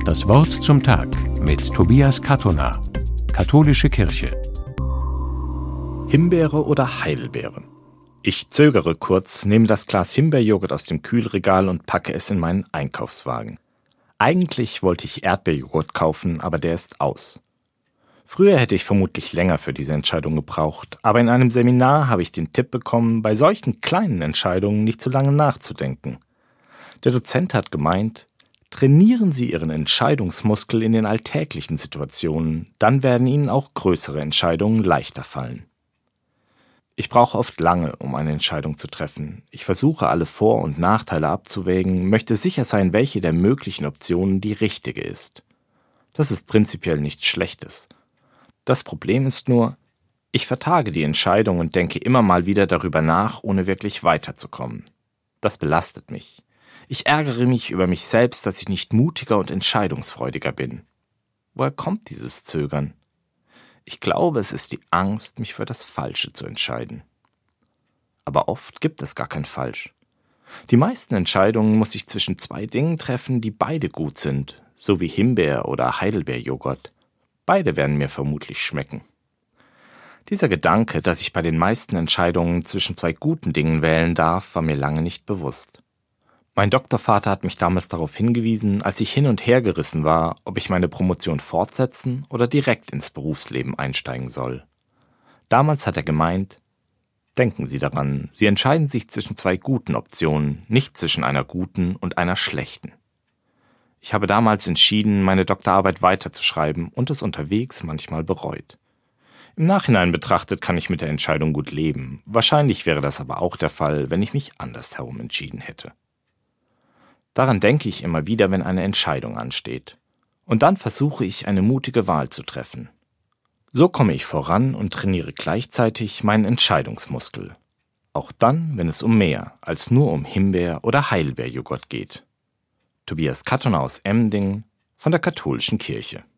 Das Wort zum Tag mit Tobias Katona, Katholische Kirche. Himbeere oder Heidelbeere? Ich zögere kurz, nehme das Glas Himbeerjoghurt aus dem Kühlregal und packe es in meinen Einkaufswagen. Eigentlich wollte ich Erdbeerjoghurt kaufen, aber der ist aus. Früher hätte ich vermutlich länger für diese Entscheidung gebraucht, aber in einem Seminar habe ich den Tipp bekommen, bei solchen kleinen Entscheidungen nicht zu lange nachzudenken. Der Dozent hat gemeint: Trainieren Sie Ihren Entscheidungsmuskel in den alltäglichen Situationen, dann werden Ihnen auch größere Entscheidungen leichter fallen. Ich brauche oft lange, um eine Entscheidung zu treffen. Ich versuche, alle Vor- und Nachteile abzuwägen, möchte sicher sein, welche der möglichen Optionen die richtige ist. Das ist prinzipiell nichts Schlechtes. Das Problem ist nur, ich vertage die Entscheidung und denke immer mal wieder darüber nach, ohne wirklich weiterzukommen. Das belastet mich. Ich ärgere mich über mich selbst, dass ich nicht mutiger und entscheidungsfreudiger bin. Woher kommt dieses Zögern? Ich glaube, es ist die Angst, mich für das Falsche zu entscheiden. Aber oft gibt es gar kein Falsch. Die meisten Entscheidungen muss ich zwischen zwei Dingen treffen, die beide gut sind, so wie Himbeer- oder Heidelbeerjoghurt. Beide werden mir vermutlich schmecken. Dieser Gedanke, dass ich bei den meisten Entscheidungen zwischen zwei guten Dingen wählen darf, war mir lange nicht bewusst. Mein Doktorvater hat mich damals darauf hingewiesen, als ich hin und her gerissen war, ob ich meine Promotion fortsetzen oder direkt ins Berufsleben einsteigen soll. Damals hat er gemeint: Denken Sie daran, Sie entscheiden sich zwischen zwei guten Optionen, nicht zwischen einer guten und einer schlechten. Ich habe damals entschieden, meine Doktorarbeit weiterzuschreiben und es unterwegs manchmal bereut. Im Nachhinein betrachtet kann ich mit der Entscheidung gut leben. Wahrscheinlich wäre das aber auch der Fall, wenn ich mich andersherum entschieden hätte. Daran denke ich immer wieder, wenn eine Entscheidung ansteht. Und dann versuche ich, eine mutige Wahl zu treffen. So komme ich voran und trainiere gleichzeitig meinen Entscheidungsmuskel. Auch dann, wenn es um mehr als nur um Himbeer- oder Heidelbeerjoghurt geht. Tobias Katona aus Emding von der Katholischen Kirche.